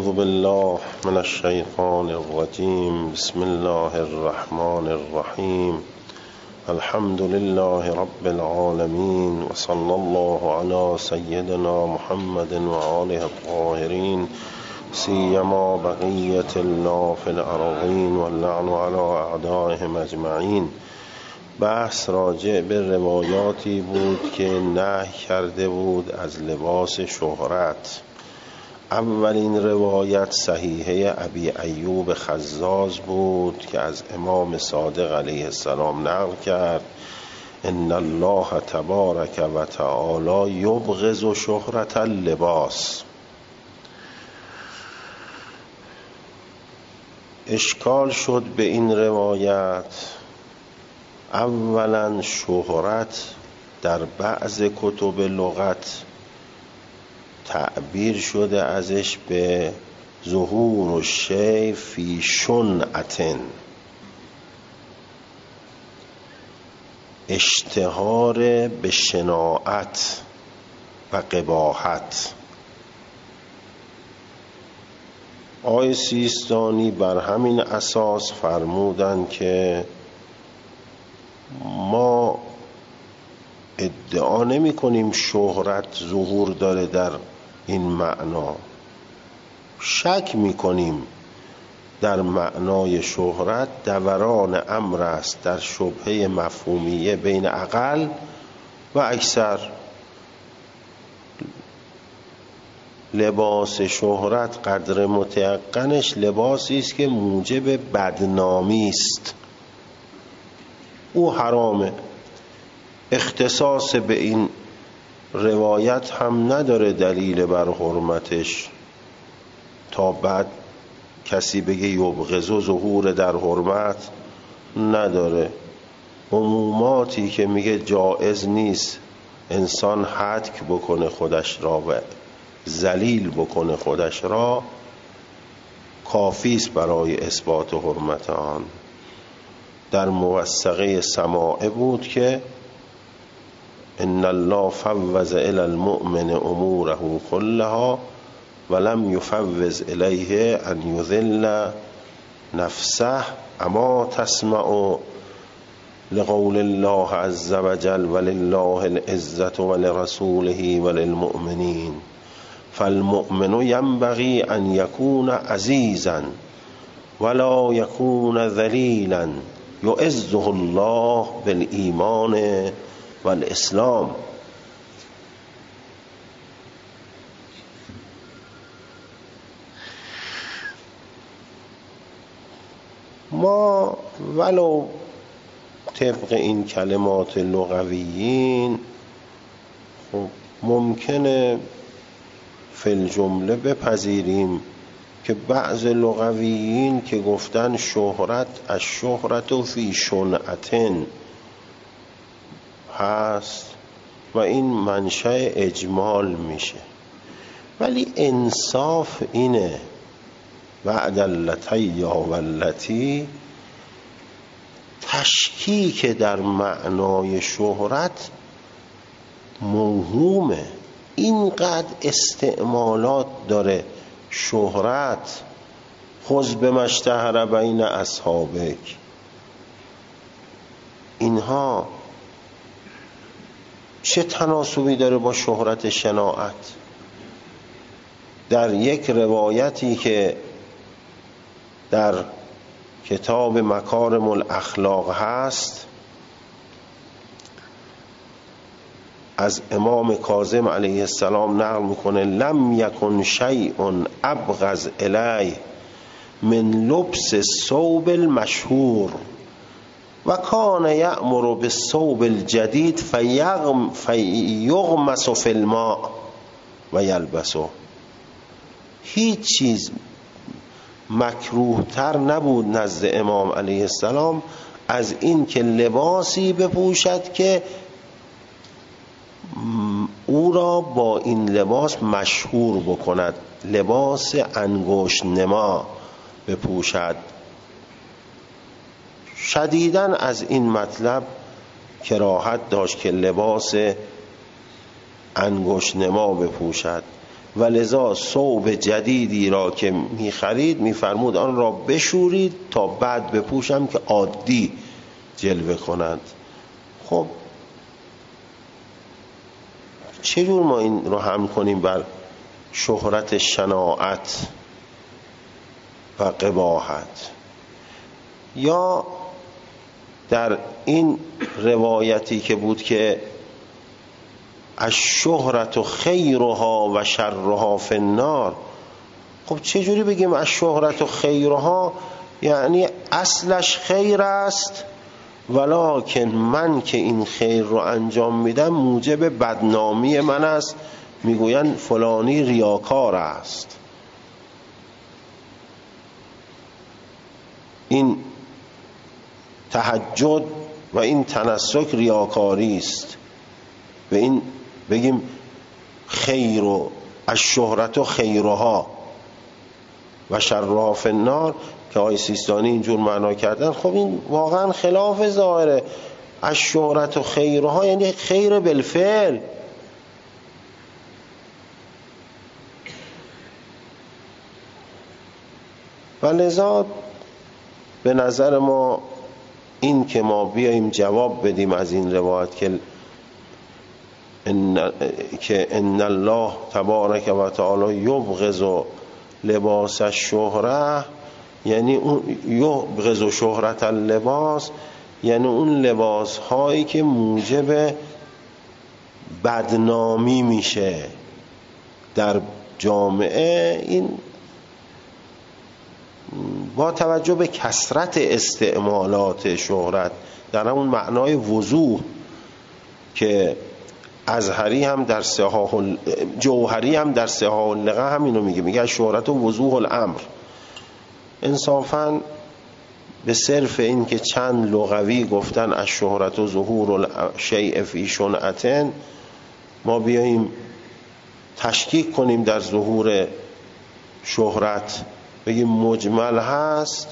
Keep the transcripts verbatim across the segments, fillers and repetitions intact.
اعوذ بالله من الشیطان الرجیم. بسم الله الرحمن الرحیم. الحمد لله رب العالمین و صلی الله علی سیدنا محمد و آله الطاهرین سیما بقیة الله فی الارضین و اللعن علی اعدائهم اجمعین. بحث راجع به روایاتی بود که نهی کرده بود از لباس شهرت. اولین روایت صحیحه ابی ایوب خزاز بود که از امام صادق علیه السلام نقل کرد: ان الله تبارک و تعالی یبغض شهرت اللباس. اشکال شد به این روایت. اولا شهرت در بعض کتب لغت تعبیر شده ازش به ظهور الشیء فی شنعة، اشتهار به شناعت و قباحت. آقای سیستانی بر همین اساس فرمودند که ما ادعا نمی کنیم شهرت ظهور داره در این معنا، شک می کنیم در معنای شهرت دوران امر است در شبهه مفهومیه بین اقل و اکثر. لباس شهرت قدر متیقنش لباسی است که موجب بدنامی است، او حرامه. اختصاص به این روایت هم نداره دلیل بر حرمتش تا بعد کسی بگه یبغض و ظهور در حرمت نداره. عموماتی که میگه جائز نیست انسان هتک بکنه خودش را و ذلیل بکنه خودش را کافی است برای اثبات حرمت آن. در موثقه سماعه بود که ان الله فوض الی المؤمن اموره كلها ولم یفوض الیه ان یذل نفسه اما تسمع لقول الله عز وجل ولله العزة ولرسوله وللمؤمنین فالمؤمن ينبغي ان يكون عزيزا ولا يكون ذليلا يعزه الله بالایمان والاسلام. ما ولو طبق این کلمات لغویین خب ممکنه فی الجمله بپذیریم که بعض لغویین که گفتن شهرت از شهرت فی شنعة هست و این منشأ اجمال میشه، ولی انصاف اینه بعد اللتی و اللتی تشکیک در معنای شهرت موهومه. اینقدر استعمالات داره شهرت. خذ بما اشتهر بین اصحابک، اینها چه تناسبی داره با شهرت شناعت؟ در یک روایتی که در کتاب مکارم الاخلاق هست از امام کاظم علیه السلام نقل میکنه: لم یکن شیء ابغض الی من لبس الثوب المشهور و کان یأمر بالثوب الجدید فیغم فیغمس فی الماء و یلبسه. هیچ چیز مکروه تر نبود نزد امام علیه السلام از این که لباسی بپوشد که او را با این لباس مشهور بکند، لباس انگشت نما بپوشد. شدیداً از این مطلب کراهت داشت که لباس انگشت نما بپوشد. و لذا ثوب جدیدی را که میخرید میفرمود آن را بشورید تا بعد بپوشم که عادی جلوه کنند. خب چجور ما این رو هم کنیم بر شهرت شناعت و قباحت؟ یا در این روایتی که بود که الشهرت خیرها و شرها فی النار، خب چجوری بگیم الشهرت خیرها؟ یعنی اصلش خیر است، ولکن من که این خیر رو انجام میدم موجب بدنامی من است، میگوین فلانی ریاکار است. این تهجد و این تنسک ریاکاری است. به این بگیم خیر و الشهرت و خیرها و شرها فی النار که آقای سیستانی اینجور معنا کردن، خب این واقعا خلاف ظاهره. الشهرت و خیرها یعنی خیر بالفعل. و لذا به نظر ما این که ما بیاییم جواب بدیم از این روایت که ان که ان الله تبارک و تعالی یبغض لباس الشهره، یعنی اون یبغض شهرت اللباس، یعنی اون لباس هایی که موجب بدنامی میشه در جامعه. این با توجه به کثرت استعمالات شهرت در همون معنای وضوح که ازهری هم در صحاح ال... جوهری هم در صحاح اللقا هم اینو میگه، میگه شهرت و وضوح الامر. انصافاً به صرف این که چند لغوی گفتن از شهرت و ظهور الشیء فی شنعتن، ما بیاییم تشکیک کنیم در ظهور شهرت، بگیم مجمل هست،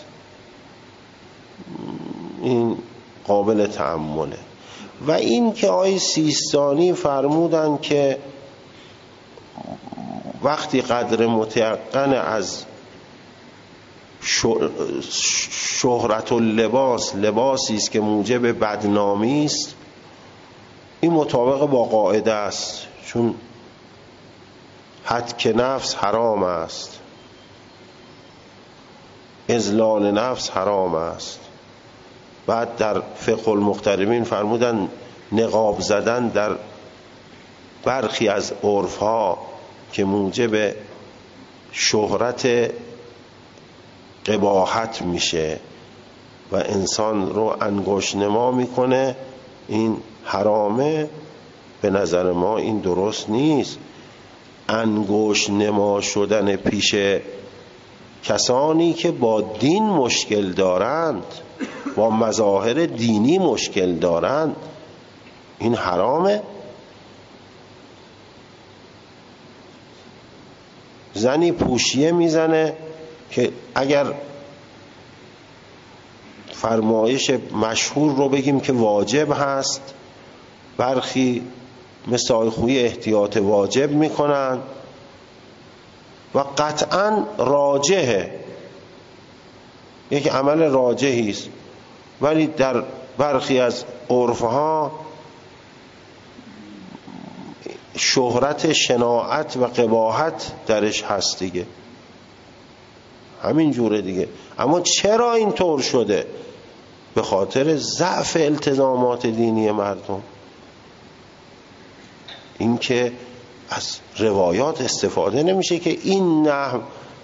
این قابل تأمله. و این که آقای سیستانی فرمودن که وقتی قدر متیقن از شهرت اللباس لباسی است که موجب بدنامی است، این مطابق با قاعده است، چون هتک نفس حرام است، اذلال نفس حرام است. بعد در فقه المغتربین فرمودن نقاب زدن در برخی از عرفها که موجب شهرت قباحت میشه و انسان رو انگشت نما میکنه، این حرامه. به نظر ما این درست نیست. انگشت نما شدن پیش کسانی که با دین مشکل دارند، با مظاهر دینی مشکل دارند، این حرامه. زنی پوشیه میزنه که اگر فرمایش مشهور رو بگیم که واجب هست، برخی مثل آقای خویی احتیاط واجب میکنن و قطعا راجحه، یک عمل راجحی است، ولی در برخی از عرفها شهرت شناعت و قباحت درش هست دیگه، همین جوره دیگه. اما چرا این طور شده؟ به خاطر ضعف التزامات دینی مردم. این که از روایات استفاده نمیشه که این نحو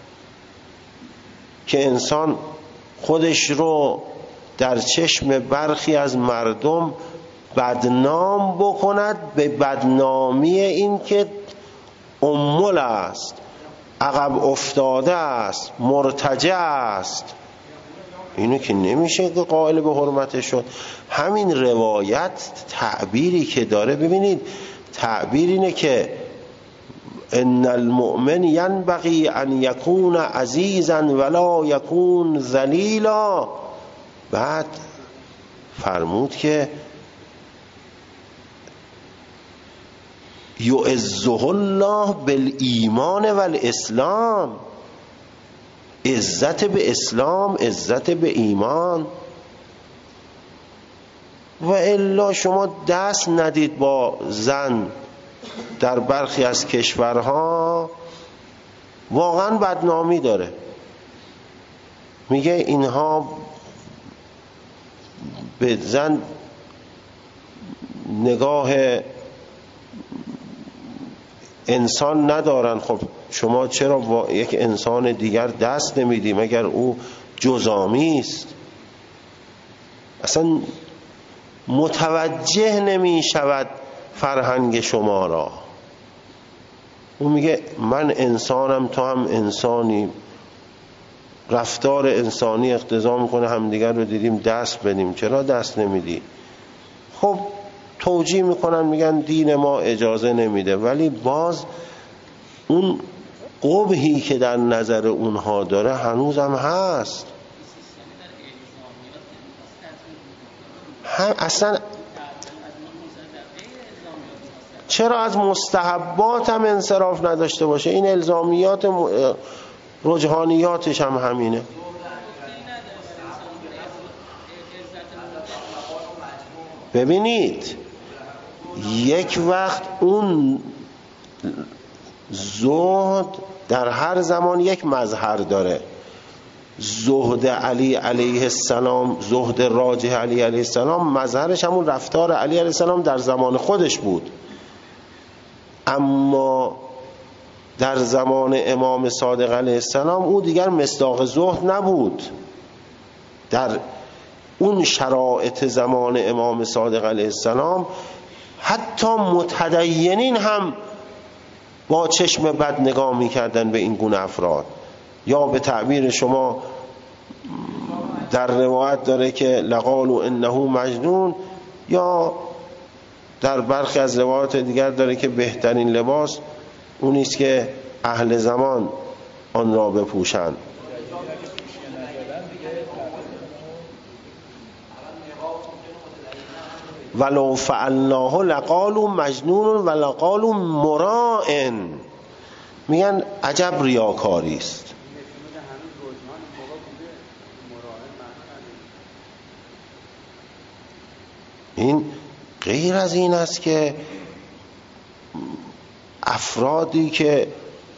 که انسان خودش رو در چشم برخی از مردم بدنام بکند، به بدنامی این که امول است، عقب افتاده است، مرتجع است، اینو که نمیشه که قائل به حرمتش شد. همین روایت تعبیری که داره، ببینید تعبیر اینه که ان المؤمن ینبغی ان یکون عزیزا ولا یکون ذلیلا. بعد فرمود که یعزه الله بالایمان والاسلام، عزت به اسلام، عزت به ایمان. و الا شما دست ندید با زن در برخی از کشورها، واقعا بدنامی داره. میگه اینها به زن نگاه انسان ندارن. خب شما چرا با یک انسان دیگر دست نمیدی مگر او جزامی است؟ اصلا متوجه نمی شود فرهنگ شما را. او میگه من انسانم، تو هم انسانی، رفتار انسانی اقتضا میکنه همدیگر رو دیدیم دست بدیم، چرا دست نمیدی؟ خب توجیه میکنن میگن دین ما اجازه نمیده، ولی باز اون قبحی که در نظر اونها داره هنوزم هست. هم اصلا چرا از مستحبات هم انصراف نداشته باشه؟ این الزامیات رجحانیاتش هم همینه. ببینید یک وقت اون زهد در هر زمان یک مظهر داره. زهد علی علیه السلام، زهد راجح علی علیه السلام، مظهرش همون رفتار علی علیه السلام در زمان خودش بود. اما در زمان امام صادق علیه السلام او دیگر مصداق زهد نبود. در اون شرایط زمان امام صادق علیه السلام حتی متدینین هم با چشم بد نگاه میکردن به این گونه افراد. یا به تعبیر شما در روایت داره که لقالوا انه مجنون، یا در برخی از روایات دیگر داره که بهترین لباس اونیست که اهل زمان آن را بپوشند. ولو فعلناه لقالوا مجنون و لقالوا مراء. میگن عجب ریاکاری است. این غیر از این است که افرادی که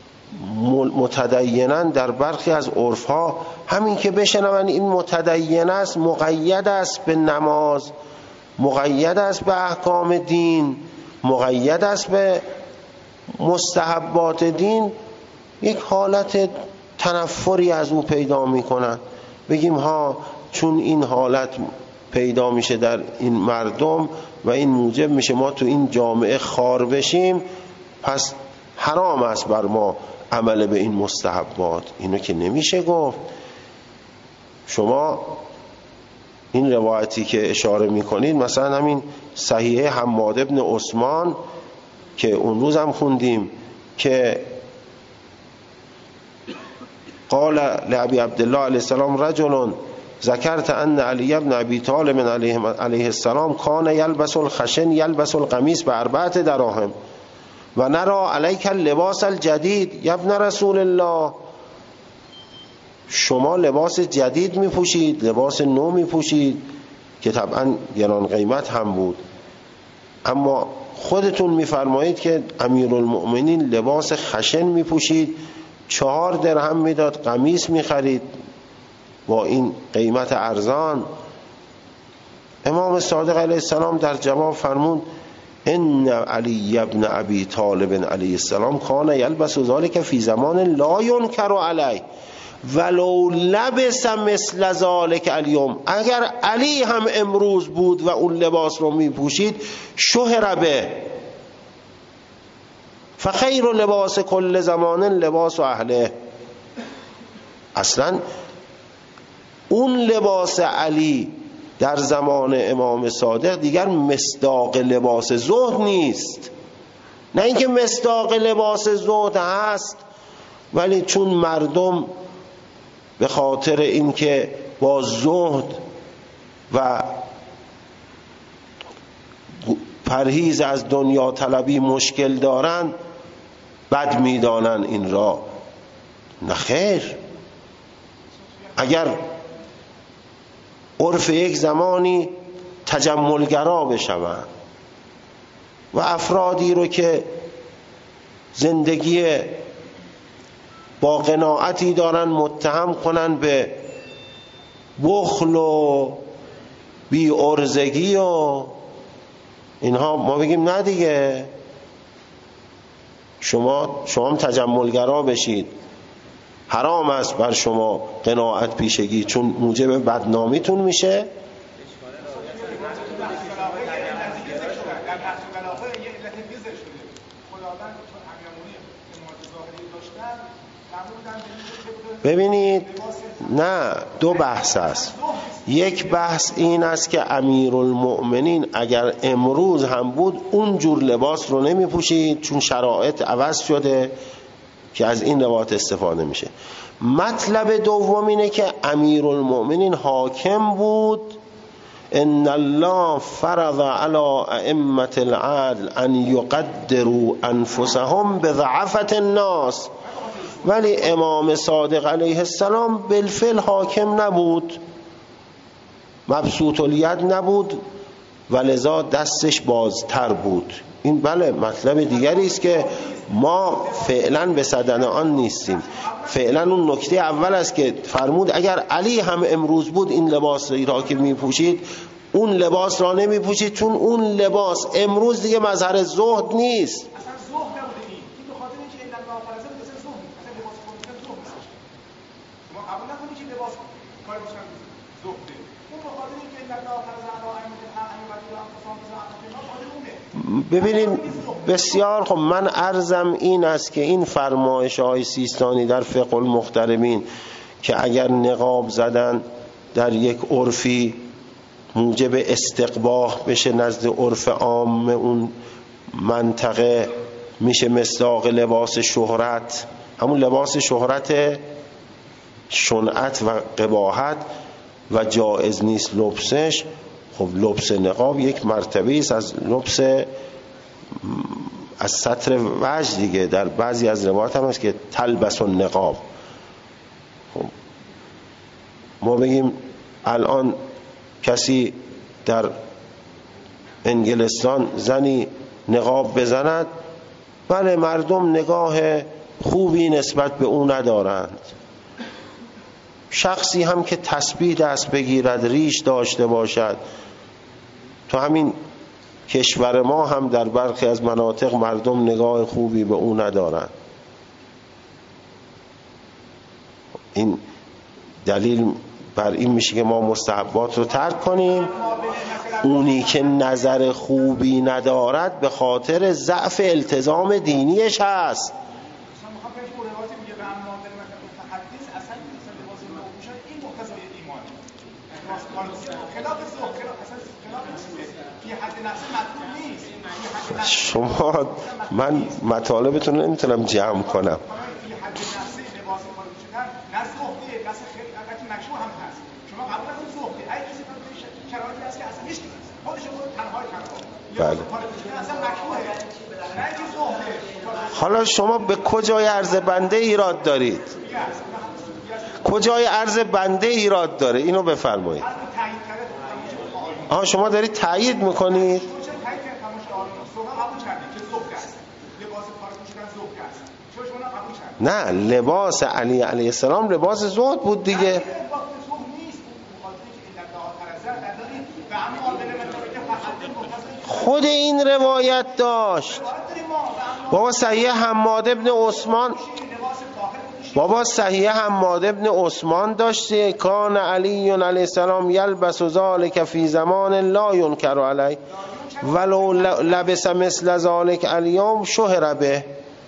متدینن در برخی از عرفها همین که بشنون این متدین است، مقید است به نماز، مقید است به احکام دین، مقید است به مستحبات دین، یک حالت تنفری از او پیدا میکنن. بگیم ها چون این حالت پیدا میشه در این مردم و این موجب میشه ما تو این جامعه خار بشیم، پس حرام است بر ما عمل به این مستحبات. اینو که نمیشه گفت. شما این روایتی که اشاره میکنید، مثلا همین صحیحه حماد ابن عثمان که اون روز هم خوندیم که قال لعبی عبدالله علیه السلام رجل ذکرت ان علی ابن ابی طالب علیه السلام کان یلبس الخشن یلبس القمیص باربعه دراهم و نرى علیک اللباس الجدید یا ابن رسول الله. شما لباس جدید میپوشید، لباس نو میپوشید که طبعا گران قیمت هم بود، اما خودتون میفرمایید که امیرالمؤمنین لباس خشن میپوشید، چهار درهم میداد قمیص میخرید با این قیمت ارزان. امام صادق علیه السلام در جواب فرمود ان علی ابن ابی طالب علیه السلام کان یلبس ذلک فی زمان لا ینکر علیه ولو لبس مثل ذلک الیوم. اگر علی هم امروز بود و اون لباس رو میپوشید شهر به فخیر لباس کل زمان لباس اهله. اصلا اون لباس علی در زمان امام صادق دیگر مصداق لباس زهد نیست. نه اینکه مصداق لباس زهد هست، ولی چون مردم به خاطر اینکه با زهد و پرهیز از دنیا طلبی مشکل دارن بد میدانن این را. نه خیر، اگر عرف یک زمانی تجملگرا بشوند و افرادی رو که زندگی با قناعتی دارن متهم کنن به بخل و بی عرضگی و اینها، ما بگیم نه دیگه، شما شما هم تجملگرا بشید، حرام است بر شما قناعت پیشگی چون موجب بدنامیتون میشه. ببینید نه، دو بحث است. یک بحث این است که امیرالمؤمنین اگر امروز هم بود اون جور لباس رو نمی پوشید چون شرایط عوض شده که از این روایت استفاده میشه. مطلب دوم اینه که امیرالمؤمنین حاکم بود، ان الله فرض علی ائمه العدل ان یقدروا انفسهم بضعفة الناس، ولی امام صادق علیه السلام بالفعل حاکم نبود، مبسوط الید نبود و لذا دستش بازتر بود. این بله مطلب دیگری است که ما فعلا به صدد آن نیستیم. فعلا اون نکته اول است که فرمود اگر علی هم امروز بود این لباس را که می پوشید اون لباس را نمی پوشید، چون اون لباس امروز دیگه مظهر زهد نیست. ببینید بسیار خب، من عرضم این است که این فرمایش های سیستانی در فقه المحترمین که اگر نقاب زدن در یک عرفی موجب استقباح بشه نزد عرف عام اون منطقه، میشه مصداق لباس شهرت، همون لباس شهرت شنعت و قباحت و جایز نیست لبسش. خب لبس نقاب یک مرتبه است از لبس از ستر وجه دیگه. در بعضی از روایات هم هست که تلبس النقاب. خب ما بگیم الان کسی در انگلستان زنی نقاب بزند، بله مردم نگاه خوبی نسبت به او ندارند. شخصی هم که تسبیح دست بگیرد، ریش داشته باشد، تو همین کشور ما هم در برخی از مناطق مردم نگاه خوبی به او ندارند. این دلیل بر این میشه که ما مستحبات رو ترک کنیم. اونی که نظر خوبی ندارد به خاطر ضعف التزام دینیش هست. شما من مطالبتون رو نمیتونم جمع کنم. بله. حالا شما به کجای عرض بنده ایراد دارید؟ کجای عرض بنده ایراد داره؟ اینو بفرمایید. آها شما دارید تایید میکنید؟ نه، لباس علی علیه السلام لباس زهد بود دیگه. خود این روایت داشت بابا. صحیح حماد ابن عثمان بابا صحیح حماد ابن عثمان داشته کان علی علیه السلام یلبس ذلک فی زمان لا ینکر علی ولو لبس مثل ذلک الیوم شهر به.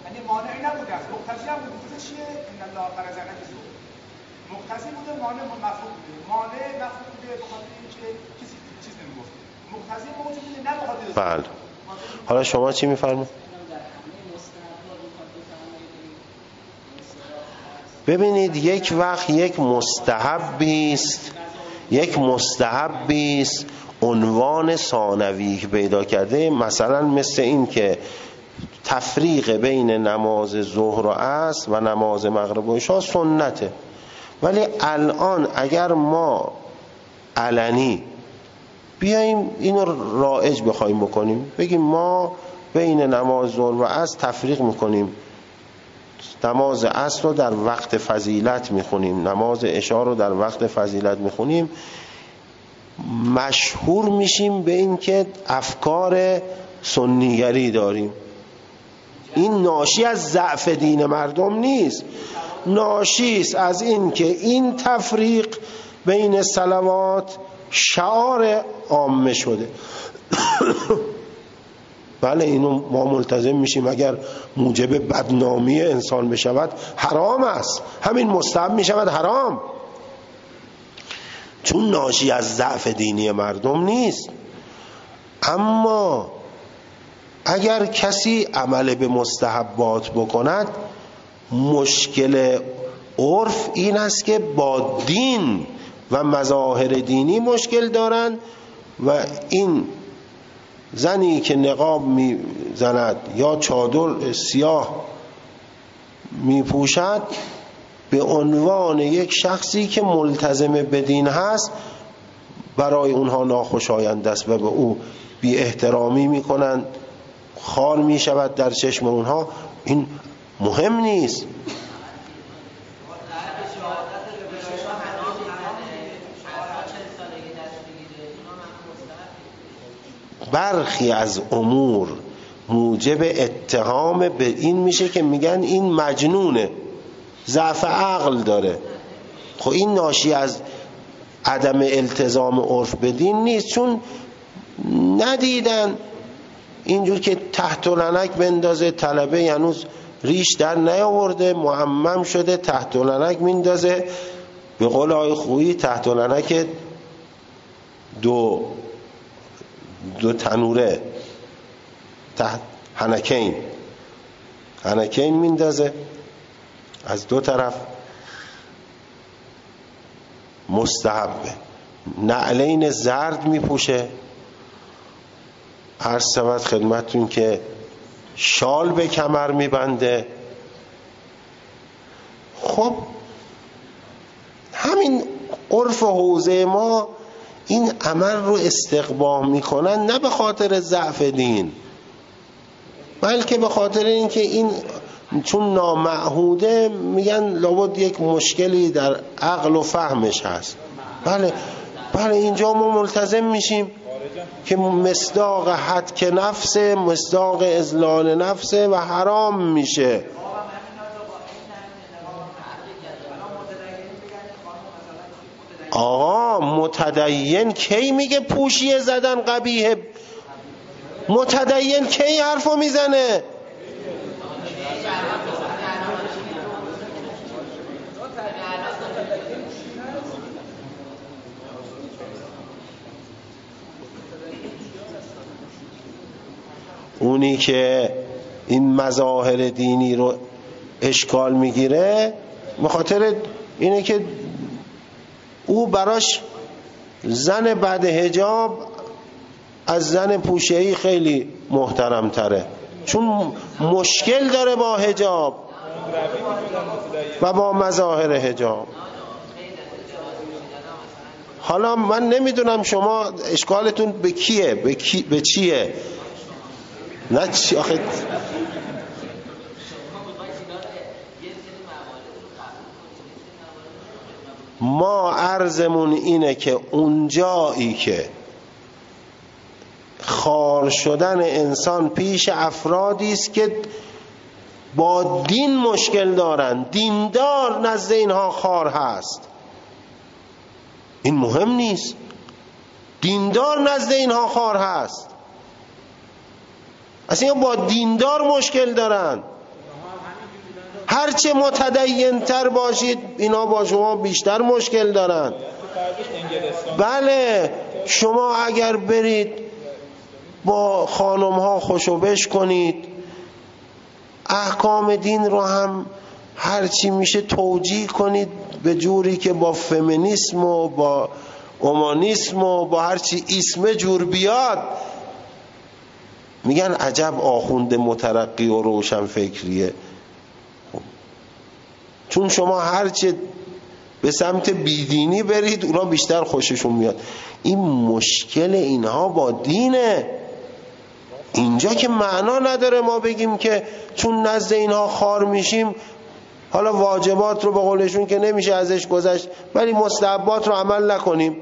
بله. حالا شما چی میفرمایید؟ ببینید یک وقت یک مستحبی است یک مستحبی است عنوان ثانوی که پیدا کرده، مثلا مثل این که تفریق بین نماز ظهر و عصر و نماز مغرب و عشا سنته، ولی الان اگر ما علنی بیاییم اینو رایج بخوایم بکنیم، بگیم ما بین نماز ظهر و عصر تفریق میکنیم، نماز عصر رو در وقت فضیلت میخونیم، نماز عشا رو در وقت فضیلت میخونیم، مشهور میشیم به این که افکار سنیگری داریم. این ناشی از ضعف دین مردم نیست، ناشی است از این که این تفریق بین صلوات شعار عامه شده. بله اینو ما ملتزم میشیم، اگر موجب بدنامی انسان بشود حرام است، همین مستحب میشود حرام، چون ناشی از ضعف دینی مردم نیست. اما اگر کسی عمل به مستحبات بکند، مشکل عرف این است که با دین و مظاهر دینی مشکل دارند و این زنی که نقاب می زند یا چادر سیاه می پوشد به عنوان یک شخصی که ملتزم به دین هست برای اونها ناخوشایند است و به او بی احترامی می کنند، خار می شود در چشم اونها. این مهم نیست. برخی از امور موجب اتهام به این میشه که میگن این مجنونه، ضعف عقل داره. خب این ناشی از عدم التزام عرف به دین نیست، چون ندیدن اینجور که تحت لنک بندازه طلبه هنوز ریش در نیاورده، معمم شده، تحت لنک میندازه، به قول آقای خویی تحت لنک دو دو تنوره، تحت هنکین هنکین میندازه از دو طرف، مستحبه. نعلین زرد میپوشه، هر سبت خدمتون که شال به کمر میبنده. خب همین عرف حوزه ما این عمل رو استقباح میکنن، نه به خاطر ضعف دین، بلکه به خاطر اینکه این چون نامعهوده میگن لابد یک مشکلی در عقل و فهمش هست. بله بله اینجا ما ملتزم میشیم که مصداق حد که نفسه، مصداق اذلال نفسه و حرام میشه. آقا متدین کی میگه پوشیه زدن قبیحه؟ متدین کی حرفو میزنه؟ اونی که این مظاهر دینی رو اشکال میگیره به خاطر اینه که او براش زن بعد حجاب از زن پوشه‌ای خیلی محترم تره، چون مشکل داره با حجاب و با مظاهر حجاب. حالا من نمیدونم شما اشکالتون به کیه، به, کی، به چیه؟ نه چی آخه ما عرضمون اینه که اونجایی که خار شدن انسان پیش افرادی است که با دین مشکل دارن، دیندار نزد اینها خار هست، این مهم نیست، دیندار نزد اینها خار هست، اصلا با دیندار مشکل دارن. هرچه متدین تر باشید اینا با شما بیشتر مشکل دارن. بله شما اگر برید با خانم ها خوشوبش کنید، احکام دین رو هم هرچی میشه توجیه کنید به جوری که با فمینیسم و با اومانیسم و با هر چی اسم جور بیاد میگن عجب آخوند مترقی و روشن فکریه. چون شما هرچی به سمت بیدینی برید اونا بیشتر خوششون میاد. این مشکل اینها با دینه. اینجا که معنا نداره ما بگیم که چون نزد اینها خار میشیم حالا واجبات رو به قولشون که نمیشه ازش گذشت ولی مستحبات رو عمل نکنیم.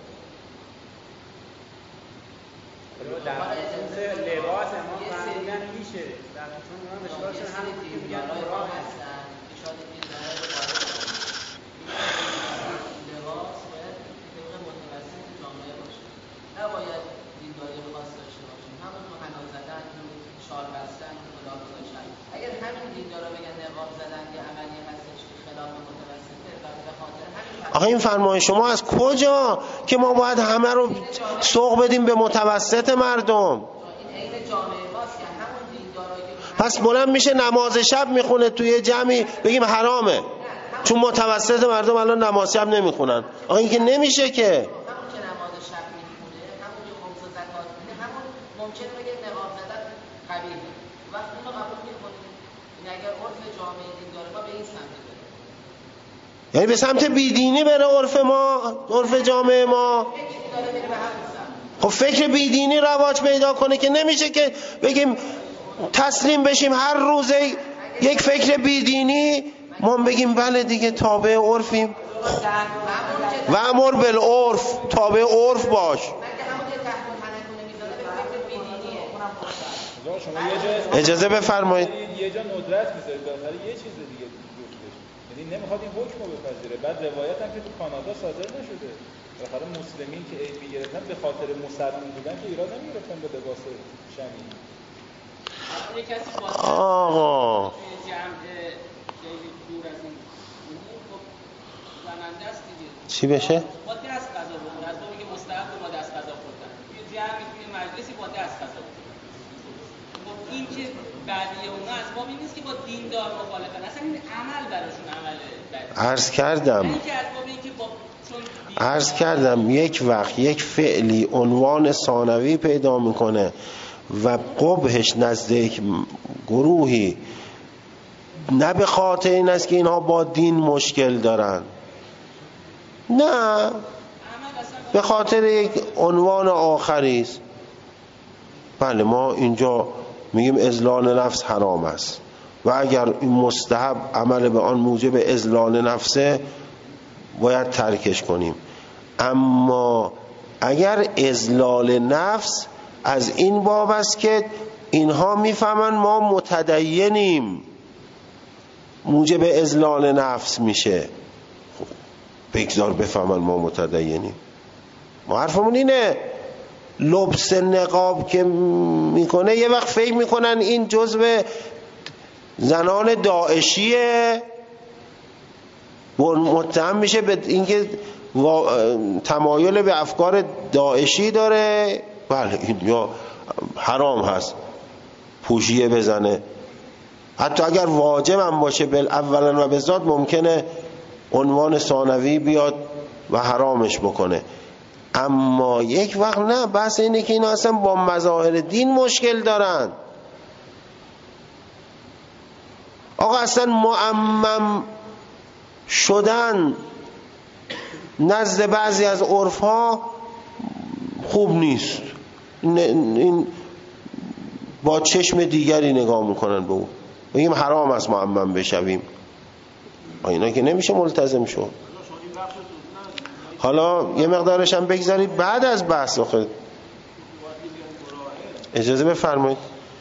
آخه این فرمایش شما از کجا که ما باید همه رو سوق بدیم به متوسط مردم؟ پس بلند میشه نماز شب میخونه توی جمعی بگیم حرامه چون متوسط مردم الان نماز شب نمیخونن. آخه این که نمیشه که. یعنی به سمت بیدینی بره عرف ما، عرف جامعه ما. خب فکر بیدینی رواج پیدا کنه که نمیشه که بگیم تسلیم بشیم هر روزه یک فکر بیدینی ما بگیم بله دیگه تابع عرفیم و امر بالعرف، تابع عرف باش. اجازه بفرمایید. یه جا ندرت میذارید بالاخره یه چیز دیگه گفتش، یعنی نمیخواد این حکم رو بپذیره. بعد روایت هم که تو کانادا صادر نشده، بالاخره مسلمین که عید میگرفتن به خاطر مسلمان بودن که ایراد نمیگرفتن به لباس شمی. یه کسی با آقا جمع خیلی دور از این خب زننده است دیگه. چی بشه؟ با دست غذا بخوره، از اون که مستحب با دست غذا خوردن توی جمع توی مجلسی با دست غذا بخوره. خب این که بعدیه اونا از باب این نیست که با دیندار مخالفن، اصلا این عمل براشون عمله. عرض کردم عرض کردم یک وقت یک فعلی عنوان ثانوی پیدا میکنه و قبحش نزد یک گروهی نه به خاطر این است که اینها با دین مشکل دارن، نه به خاطر یک عنوان آخری است. بله ما اینجا میگیم اذلال نفس حرام است و اگر این مستحب عمل به آن موجب اذلال نفسه باید ترکش کنیم. اما اگر اذلال نفس از این باب است که اینها میفهمن ما متدینیم موجب اذلال نفس میشه، خب بگذار بفهمن ما متدینیم. ما حرفمون اینه لبس نقاب که میکنه یه وقت فکر میکنن این جزو زنان داعشیه، متهم میشه به اینکه تمایل به افکار داعشی داره. بله این یا حرام هست پوشیه بزنه، حتی اگر واجب هم باشه بل اولا و به ذات ممکنه عنوان ثانوی بیاد و حرامش بکنه. اما یک وقت نه، بحث اینه که اینا اصلا با مظاهر دین مشکل دارن. آقا اصلا معمم شدن نزد بعضی از عرفها خوب نیست. این با چشم دیگری نگاه میکنن به اون، بگیم حرام است معمم بشویم. اینا که نمیشه ملتزم شد. حالا یه مقدارش هم بگذارید بعد از بحث آخر. اجازه بفرمایید.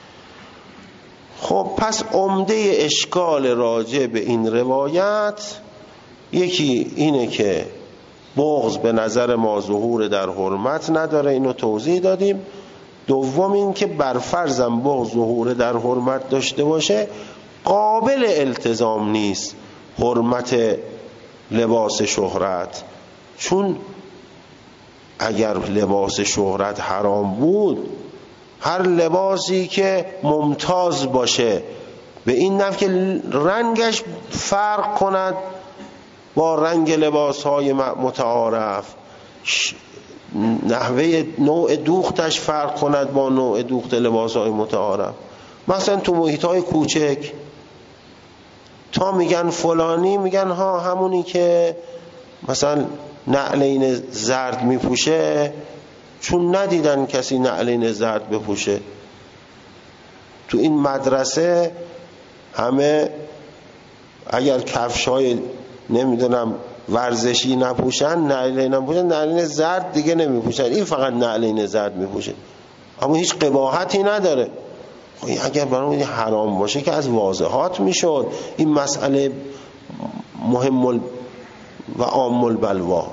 خب پس عمده اشکال راجع به این روایت یکی اینه که بغض به نظر ما ظهور در حرمت نداره، اینو توضیح دادیم. دوم این که برفرضم بغض ظهور در حرمت داشته باشه قابل التزام نیست حرمت لباس شهرت، چون اگر لباس شهرت حرام بود هر لباسی که ممتاز باشه به این نحو که رنگش فرق کند با رنگ لباسهای متعارف، نحوه نوع دوختش فرق کند با نوع دوخت لباسهای متعارف. مثلا تو محیطهای کوچک تا میگن فلانی، میگن ها همونی که مثلا نعلین زرد میپوشه، چون ندیدن کسی نعلین زرد بپوشه. تو این مدرسه همه اگر کفشای نمیدونم ورزشی نپوشن، نعلین نپوشن، نعلین زرد دیگه نمیپوشن، این فقط نعلین زرد میپوشه، اما هیچ قباحتی نداره. اگر برای حرام باشه که از واضحات میشد. این مسئله مهم و عام البلوا.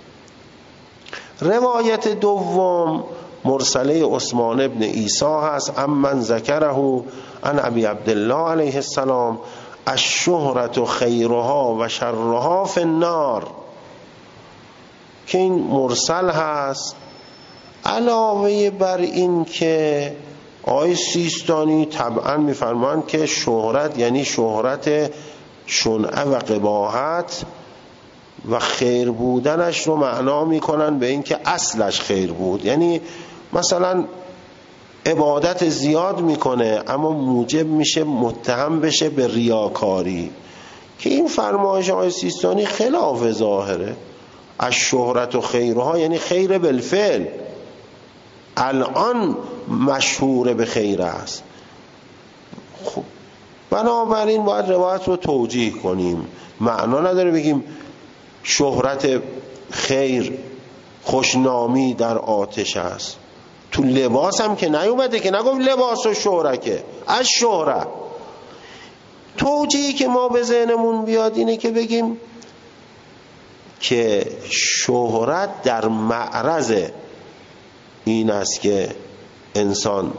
روایت دوم مرسله عثمان ابن عیسی هست، امن ذکره عن ابی عبدالله علیه السلام الشهرة خیرها و شرها فی النار، که این مرسل هست. علاوه بر این که آقای سیستانی طبعا میفرمایند که شهرت یعنی شهرت شنعه و قباحت و خیر بودنش رو معنا میکنن به این که اصلش خیر بود، یعنی مثلا عبادت زیاد میکنه اما موجب میشه متهم بشه به ریاکاری، که این فرمایش آقای سیستانی خلاف ظاهره. از شهرت و خیرها یعنی خیر بالفعل، الان مشهور به خیر است. خب بنابراین باید روایت رو توجیه کنیم. معنا نداره بگیم شهرت خیر خوشنامی در آتش است. تو لباس هم که نیومده، که نگفت لباس و شهرکه، از شهره. توجیهی که ما به ذهنمون بیاد اینه که بگیم که شهرت در معرض این است که انسان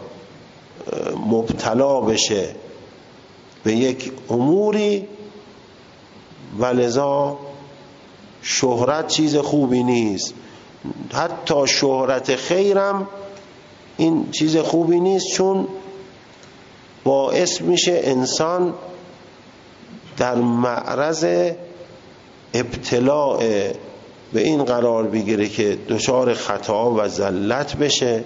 مبتلا بشه به یک اموری و لذا شهرت چیز خوبی نیست. حتی شهرت خیرم این چیز خوبی نیست، چون باعث میشه انسان در معرض ابتلاع به این قرار بگیره که دچار خطا و زلت بشه.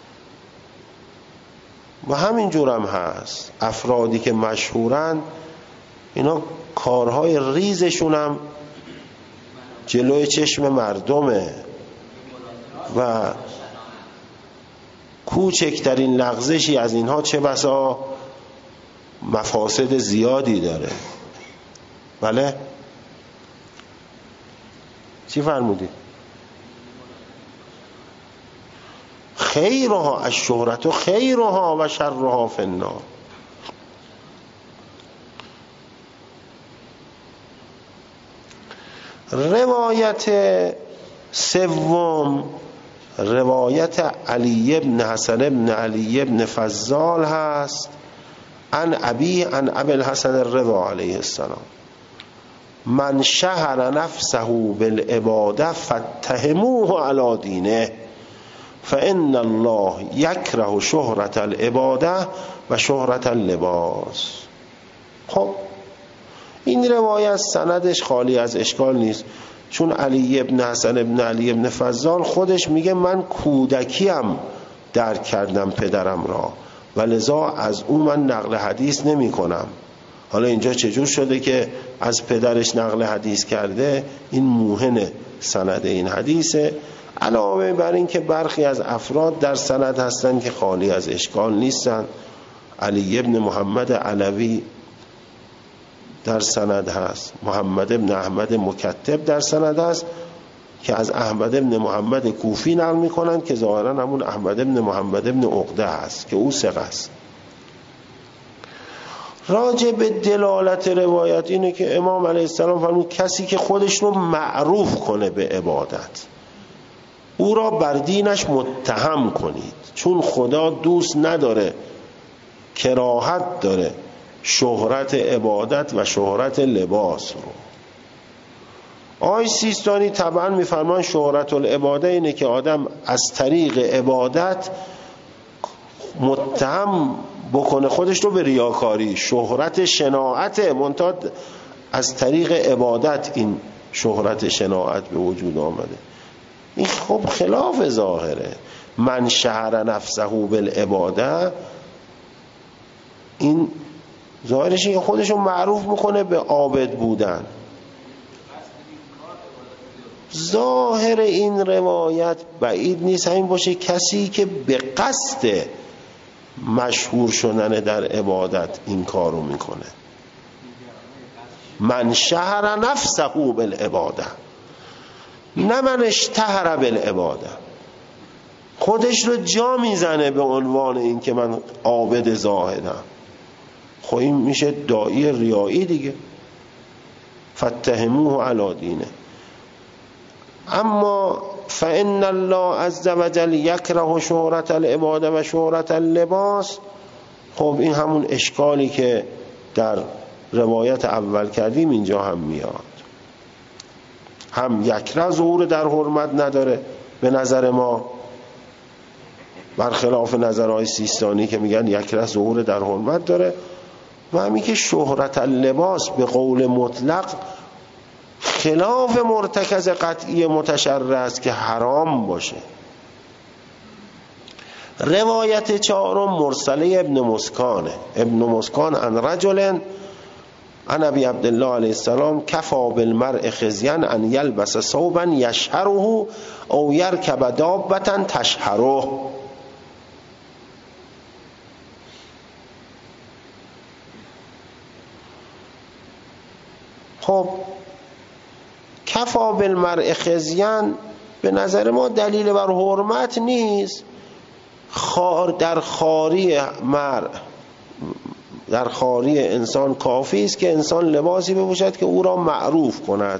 و همین جورم هست افرادی که مشهورن اینا کارهای ریزشون هم جلوی چشم مردمه و کوچکترین لغزشی از اینها چه بسا مفاسد زیادی داره. بله چی فرمودید؟ خیرها از شهرت و خیرها و شرها فی النار. روایت سوم روایت علی بن حسن بن علی بن فضال هست، عن ابی عن ابی الحسن الرضا علیه السلام من شهر نفسه بالعباده فاتهموه علی دینه فان الله یکره شهرت العباده و شهرت اللباس. خب این روایت سندش خالی از اشکال نیست، چون علی ابن حسن ابن علی ابن فضال خودش میگه من کودکیم درک کردم پدرم را و لذا از او من نقل حدیث نمی کنم. حالا اینجا چجور شده که از پدرش نقل حدیث کرده؟ این موهن سند این حدیثه. علاوه بر این که برخی از افراد در سند هستن که خالی از اشکال نیستن. علی ابن محمد علوی در سند هست، محمد ابن احمد مکتب در سند هست که از احمد ابن محمد کوفی نقل میکنن که ظاهرا همون احمد ابن محمد ابن عقده هست که او ثقه است. راجع به دلالت روایت اینه که امام علیه السلام فرمود کسی که خودش رو معروف کنه به عبادت او را بر دینش متهم کنید، چون خدا دوست نداره، کراهت داره شهرت عبادت و شهرت لباس رو. آقای سیستانی طبعا میفرمان شهرت العباده اینه که آدم از طریق عبادت متهم بکنه خودش رو به ریاکاری. شهرت شناعت منتها از طریق عبادت این شهرت شناعت به وجود آمده. این خب خلاف ظاهره. من شهر نفسه بالعباده، این ظاهرش این خودشون معروف میکنه به عابد بودن. ظاهر این روایت بعید نیست همین باشه، کسی که به قصد مشهور شدن در عبادت این کارو میکنه. من شهر نفسه بالعباده، نه من اشتهر بالعباده، خودش رو جا میزنه به عنوان این که من عابد زاهدم. خب این میشه داعی ریایی دیگه. فاتهموه علی دینه. اما فإن الله عز وجل یکره شهرت العباده و شهرت اللباس، خب این همون اشکالی که در روایت اول کردیم اینجا هم میاد. هم یکره ظهور در حرمت نداره به نظر ما، برخلاف نظرهای سیستانی که میگن یکره ظهور در حرمت داره، و همین که شهرت اللباس به قول مطلق خلاف مرتکز قطعی متشرع است که حرام باشه. روایت چهارم مرسله ابن مسکانه. ابن مسکان عن رجل عن ابی عبدالله علیه السلام کفا بالمرء خزیا ان یلبس ثوبا یشهره او یرکب دابة تشهره. خب کفا بالمرء خزیا به نظر ما دلیل بر حرمت نیست. خار در خاری مرء، در خاری انسان کافی است که انسان لباسی بپوشد که او را معروف کند.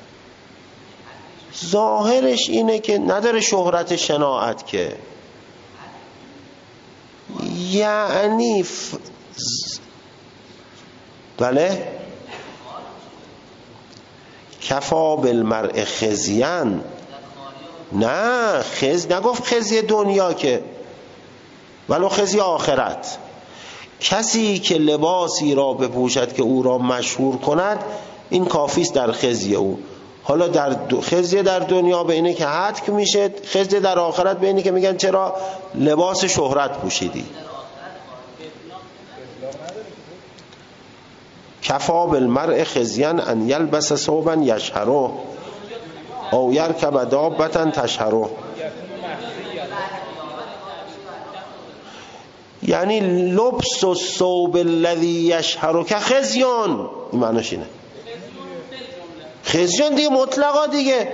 ظاهرش اینه که نداره شهرت شناعت، که یعنی ف... بله کفا بالمرء خزیا، نه خز نگفت خزی دنیا که، ولو خزی آخرت. کسی که لباسی را بپوشد که او را مشهور کند این کافیست در خزی او. حالا در خزی در دنیا به اینه که حدک میشه، خزی در آخرت به اینه که میگن چرا لباس شهرت پوشیدی. کفا بالمرء خزیا ان یلبس ثوبا یشهره او یرکب دابة تشهره. یعنی لبس الثوب الذی یشهرک خزیان، این معنیش اینه. خزیان دیگه مطلقا دیگه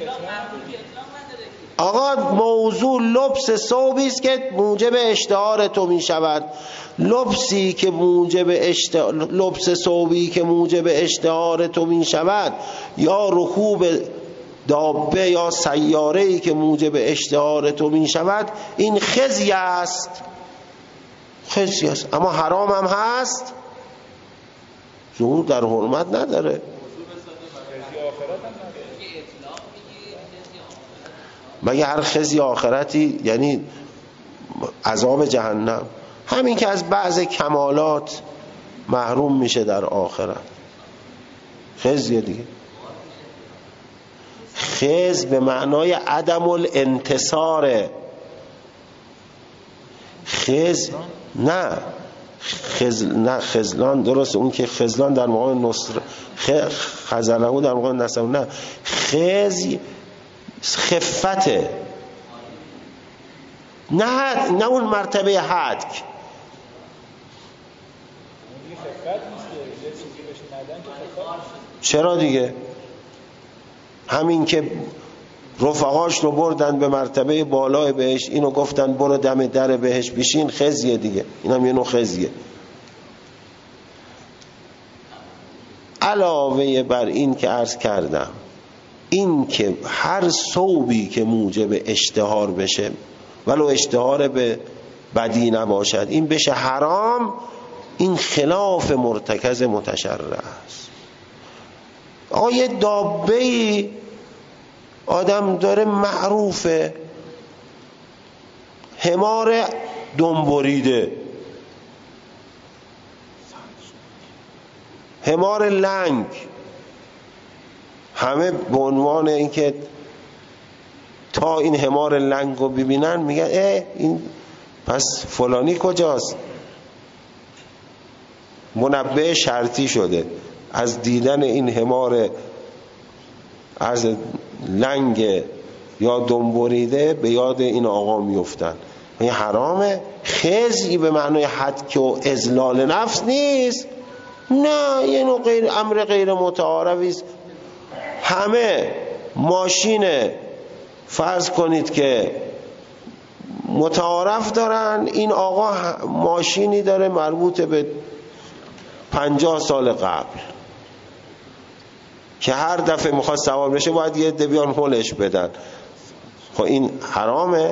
آقا موضوع لبس ثوبی است که موجب اشتهار تو می شود. لبسی که موجب اشتهار، لبس ثوبی که موجب اشتهار تو می شود، یا رکوب دابه یا سیاره‌ای که موجب اشتهار تو می شود، این خزی است. خزی است، اما حرام هم هست، ظهور در حرمت نداره. مگه هر خزی آخرتی یعنی عذاب جهنم؟ همین که از بعض کمالات محروم میشه در آخرت، خزیه دیگه. خز به معنای عدم الانتصاره. خز نه خز نه خزلان درست، اون که خزلان در موقع نصر خزلهو در موقع نصر، نه خز خفته، نه حد، نه اون مرتبه حدک. چرا دیگه؟ همین که رفقاش رو بردن به مرتبه بالای بهش، اینو گفتن برو دم در بهش بشین، خزیه دیگه. این هم یه نوع خزیه. علاوه بر این که عرض کردم، این که هر ثوبی که موجب اشتهار بشه ولو اشتهار به بدی نباشد این بشه حرام، این خلاف مرتکز متشرع است. آیه دابه‌ای آدم داره معروفه، حمار دنبریده، حمار لنگ، همه به عنوان اینکه تا این حمار لنگ رو ببینن میگن اه این پس فلانی کجاست. منبه شرطی شده، از دیدن این حمار از لنگ یا دنبریده به یاد این آقا میفتن. این حرامه. خزی به معنای حد و اذلال نفس نیست، نه، یه نوع غیر امر غیر متعارفی است. همه ماشین فرض کنید که متعارف دارن، این آقا ماشینی داره مربوط به پنجاه سال قبل که هر دفعه میخواد سوار بشه باید یه عده بیان هولش بدن. خب این حرامه؟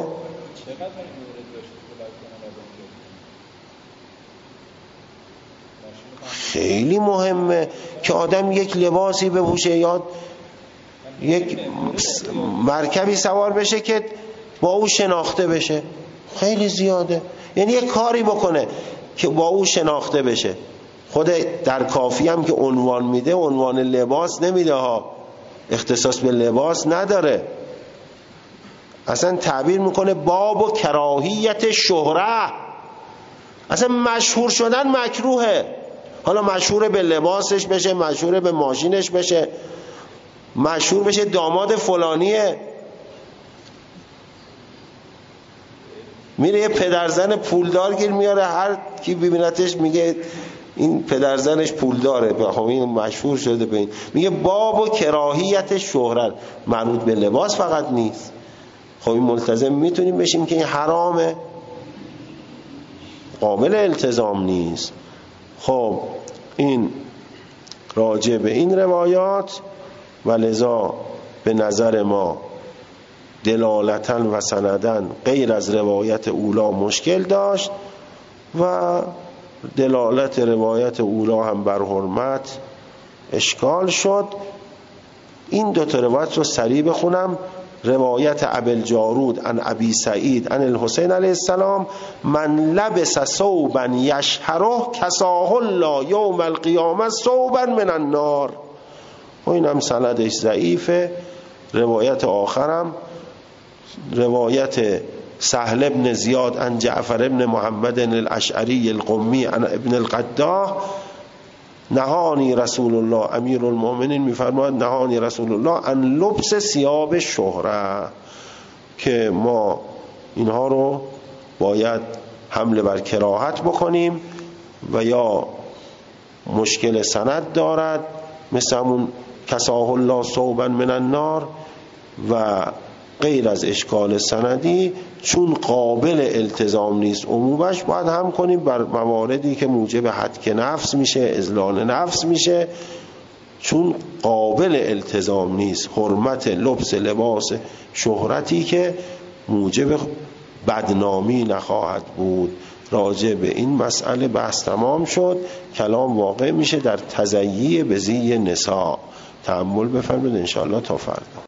خیلی مهمه که آدم یک لباسی بپوشه یا یک مرکبی سوار بشه که با او شناخته بشه. خیلی زیاده. یعنی یک کاری بکنه که با او شناخته بشه. خود در کافی هم که عنوان میده عنوان لباس نمیده ها، اختصاص به لباس نداره، اصلا تعبیر میکنه باب و کراهیت شهره. اصلا مشهور شدن مکروهه. حالا مشهور به لباسش بشه، مشهور به ماشینش بشه، مشهور بشه داماد فلانیه، میره یه پدرزن پولدار گیر میاره، هر کی ببینتش میگه این پدرزنش پولداره، خب این مشهور شده به این. میگه باب و کراهیت شهرت، مربوط به لباس فقط نیست. خب این ملتزم میتونیم بشیم که این حرامه، قابل التزام نیست. خب این راجع به این روایات و لذا به نظر ما دلالتاً و سنداً غیر از روایت اولا مشکل داشت و دلالت روایت اولا هم بر حرمت اشکال شد. این دو تا روایت رو سریع بخونم. روایت ابوالجارود عن ابی سعید عن الحسین علیه السلام: من لبس ثوبا یشهره کساه الله یوم القیامه ثوبا من النار. و این هم سندش ضعیفه. روایت آخرم روایت سهل بن زیاد عن جعفر بن محمد الاشعری القمی عن ابن القداح: نهانی رسول الله، امیر المؤمنین میفرماید نهانی رسول الله عن لبس ثیاب شهره، که ما اینها رو باید حمله بر کراهت بکنیم و یا مشکل سند دارد مثل همون کساه الله ثوبا من النار و غیر از اشکال سندی، چون قابل التزام نیست عمومش باید هم کنیم بر مواردی که موجب حدک نفس میشه، اذلال نفس میشه، چون قابل التزام نیست. حرمت لبس لباس شهرتی که موجب بدنامی نخواهد بود. راجع به این مسئله بحث تمام شد. کلام واقع میشه در تزییع به زی نساء. تأمل بفرمایید انشاءالله تا فردا.